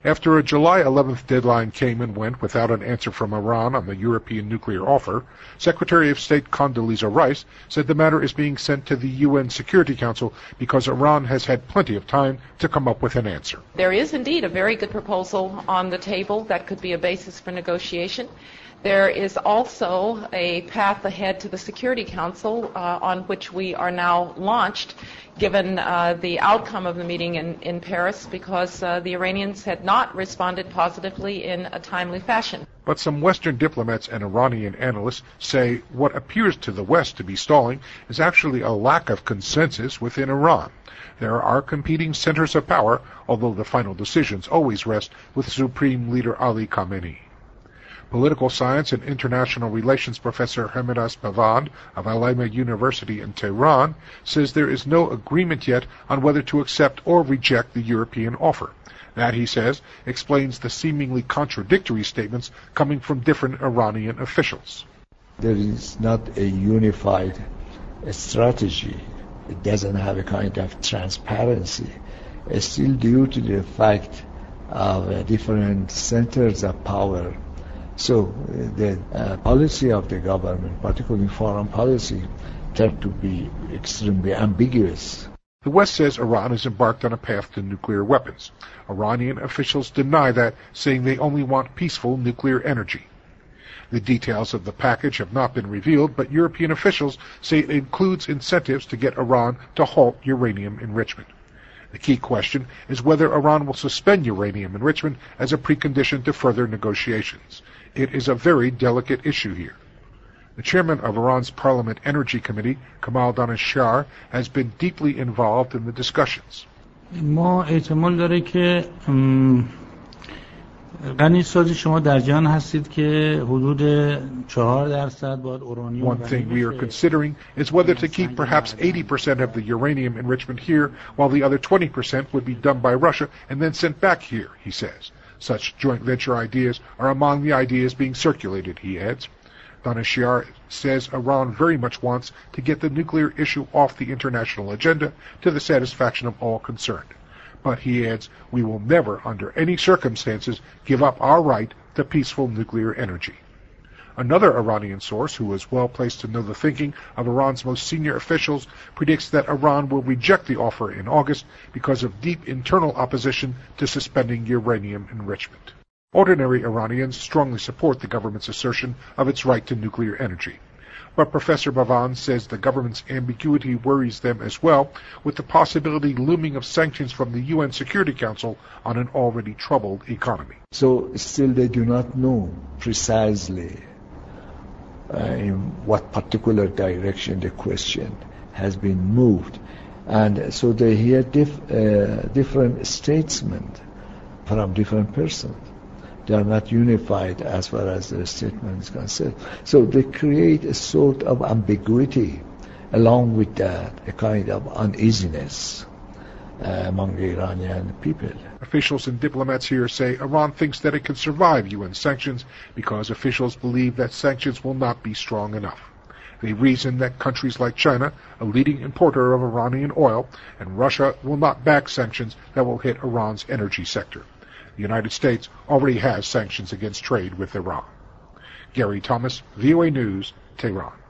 After a July 11th deadline came and went without an answer from Iran on the European nuclear offer, Secretary of State Condoleezza Rice said the matter is being sent to the UN Security Council because Iran has had plenty of time to come up with an answer. There is indeed a very good proposal on the table that could be a basis for negotiation. There is also a path ahead to the Security Council on which we are now launched, given the outcome of the meeting in Paris, because the Iranians had not responded positively in a timely fashion. But some Western diplomats and Iranian analysts say what appears to the West to be stalling is actually a lack of consensus within Iran. There are competing centers of power, although the final decisions always rest with Supreme Leader Ali Khamenei. Political science and international relations professor Hemidas Bavand of Alema University in Tehran says there is no agreement yet on whether to accept or reject the European offer. That, he says, explains the seemingly contradictory statements coming from different Iranian officials. There is not a unified strategy. It doesn't have a kind of transparency. It's still due to the fact of different centers of power. So the policy of the government, particularly foreign policy, tend to be extremely ambiguous. The West says Iran is embarked on a path to nuclear weapons. Iranian officials deny that, saying they only want peaceful nuclear energy. The details of the package have not been revealed, but European officials say it includes incentives to get Iran to halt uranium enrichment. The key question is whether Iran will suspend uranium enrichment as a precondition to further negotiations. It is a very delicate issue here. The chairman of Iran's Parliament Energy Committee, Kamal Daneshjar, has been deeply involved in the discussions. ما احتمال داره که غنیسازی شما در جهان هستید که حدود 4% باید اورانیوم. One thing we are considering is whether to keep perhaps 80% of the uranium enrichment here, while the other 20% would be done by Russia and then sent back here, he says. Such joint venture ideas are among the ideas being circulated, he adds. Daneshjar says Iran very much wants to get the nuclear issue off the international agenda to the satisfaction of all concerned. But he adds, we will never, under any circumstances, give up our right to peaceful nuclear energy. Another Iranian source, who is well placed to know the thinking of Iran's most senior officials, predicts that Iran will reject the offer in August because of deep internal opposition to suspending uranium enrichment. Ordinary Iranians strongly support the government's assertion of its right to nuclear energy. But Professor Bavand says the government's ambiguity worries them as well, with the possibility looming of sanctions from the UN Security Council on an already troubled economy. So still they do not know precisely in what particular direction the question has been moved. And so they hear different statements from different persons. They are not unified as far as the statement is concerned. So they create a sort of ambiguity, along with that, a kind of uneasiness among the Iranian people. Officials and diplomats here say Iran thinks that it can survive UN sanctions because officials believe that sanctions will not be strong enough. They reason that countries like China, a leading importer of Iranian oil, and Russia will not back sanctions that will hit Iran's energy sector. The United States already has sanctions against trade with Iran. Gary Thomas, VOA News, Tehran.